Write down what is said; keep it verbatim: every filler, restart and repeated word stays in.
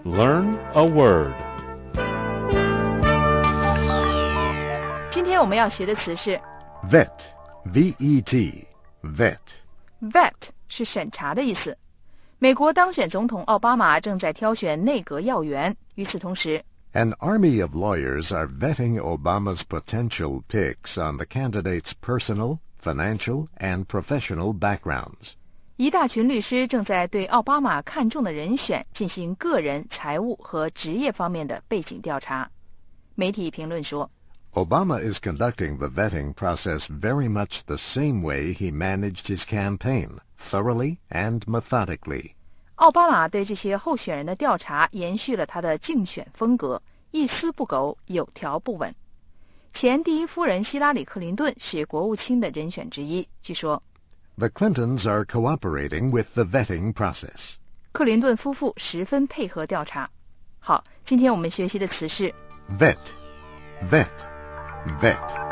Learn a word. 今天我们要学的词是 Vet, V E T, vet. Vet 是审查的意思。美国当选总统奥巴马正在挑选内阁要员，与此同时 An army of lawyers are vetting Obama's potential picks on the candidate's personal, financial, and professional backgrounds. 一大群律师正在对奥巴马看中的人选进行个人、财务和职业方面的背景调查。媒体评论说 Obama is conducting the vetting process very much the same way he managed his campaign, thoroughly and methodically. 奥巴马对这些候选人的调查延续了他的竞选风格，一丝不苟，有条不紊。前第一夫人希拉里·克林顿是国务卿的人选之一，据说 The Clintons are cooperating with the vetting process. 克林顿夫妇十分配合调查。好，今天我们学习的词是 Vet, vet, vet.